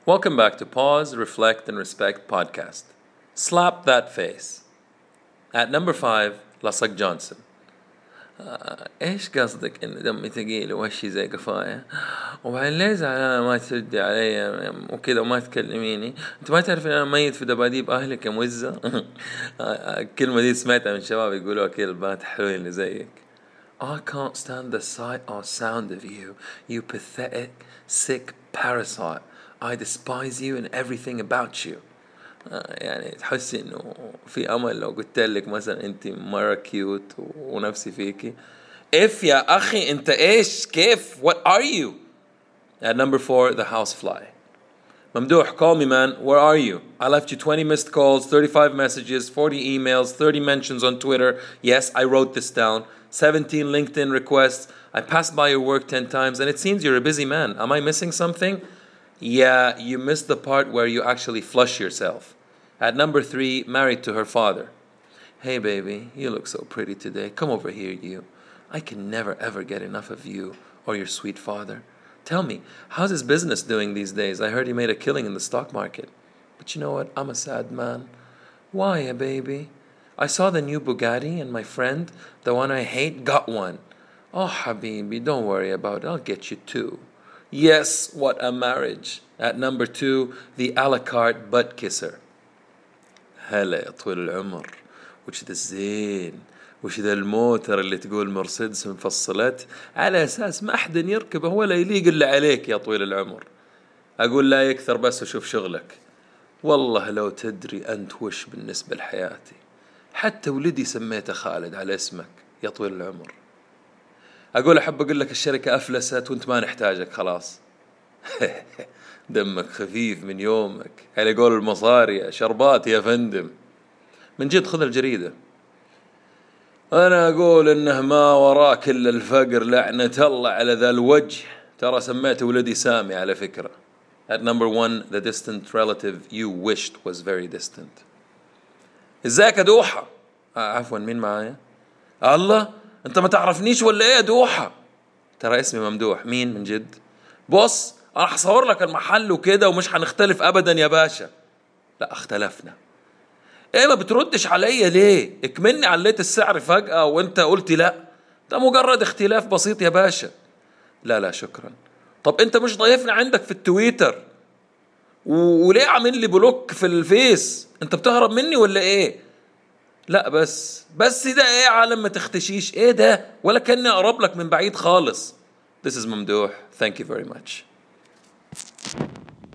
Welcome back to Pause, Reflect and Respect podcast. Slap that face. At number 5, لصق جونسون. ايش قصدك ان دمي ثقيل ووشي زي قفايا؟ وبعدين ليه زعلانة ما تردي علي وكذا وما تكلميني؟ انت ما تعرف ان انا ميت في دباديب اهلك يا موزة؟ الكلمة دي سمعتها من شباب يقولوها كذا البنات حلوين اللي زيك. I can't stand the sight or sound of you, you pathetic, sick parasite. I despise you and everything about you. يعني تحسي انه في امل لو قلت لك مثلا انت مرة كيوت ونفسي فيكي. اف يا اخي انت ايش كيف what are you. At number 4, the housefly. ممدوح, call me man, where are you? I left you 20 missed calls, 35 messages, 40 emails, 30 mentions on Twitter. Yes, I wrote this down. 17 LinkedIn requests. I passed by your work 10 times and it seems you're a busy man. Am I missing something? Yeah, you missed the part where you actually flush yourself. At number 3, married to her father. Hey baby, you look so pretty today. Come over here, you. I can never ever get enough of you or your sweet father. Tell me, how's his business doing these days? I heard he made a killing in the stock market. But you know what? I'm a sad man. Why, baby? I saw the new Bugatti and my friend, the one I hate, got one. Oh, habibi, don't worry about it. I'll get you two. Yes, what a marriage. At number 2, the a la carte butt kisser. هلا يا طويل العمر. وش ذا الزين وش ذا الموتر اللي تقول مرسيدس مفصلت على أساس ما أحد يركبه ولا يليق إلا عليك يا طويل العمر. أقول لا يكثر بس أشوف شغلك. والله لو تدري أنت وش بالنسبة لحياتي. حتى ولدي سميته خالد على اسمك يا طويل العمر. أقول أحب أقول لك الشركة أفلست وأنت ما نحتاجك خلاص. دمك خفيف من يومك على قول المصاري شربات يا فندم. من جد خذ الجريدة. أنا أقول إنه ما وراك إلا الفقر لعنة الله على ذا الوجه. ترى سميت ولدي سامي على فكرة. At number 1, the distant relative you wished was very distant. إزيك يا دوحة؟ عفوا مين معايا؟ الله أنت ما تعرفنيش ولا إيه يا دوحة؟ ترى اسمي ممدوح. مين من جد؟ بص أنا حصور لك المحل وكده ومش هنختلف أبدا يا باشا. لا اختلفنا. إيه ما بتردش عليا ليه؟ اكملني عليت السعر فجأة وانت قلتي لا. ده مجرد اختلاف بسيط يا باشا. لا شكرا. طب انت مش ضايفني عندك في التويتر وليه عامل لي بلوك في الفيس؟ انت بتهرب مني ولا ايه؟ لا بس ده ايه عالم ما تختشيش ايه ده ولا كأني اقرب لك من بعيد خالص. This is ممدوح. Thank you very much.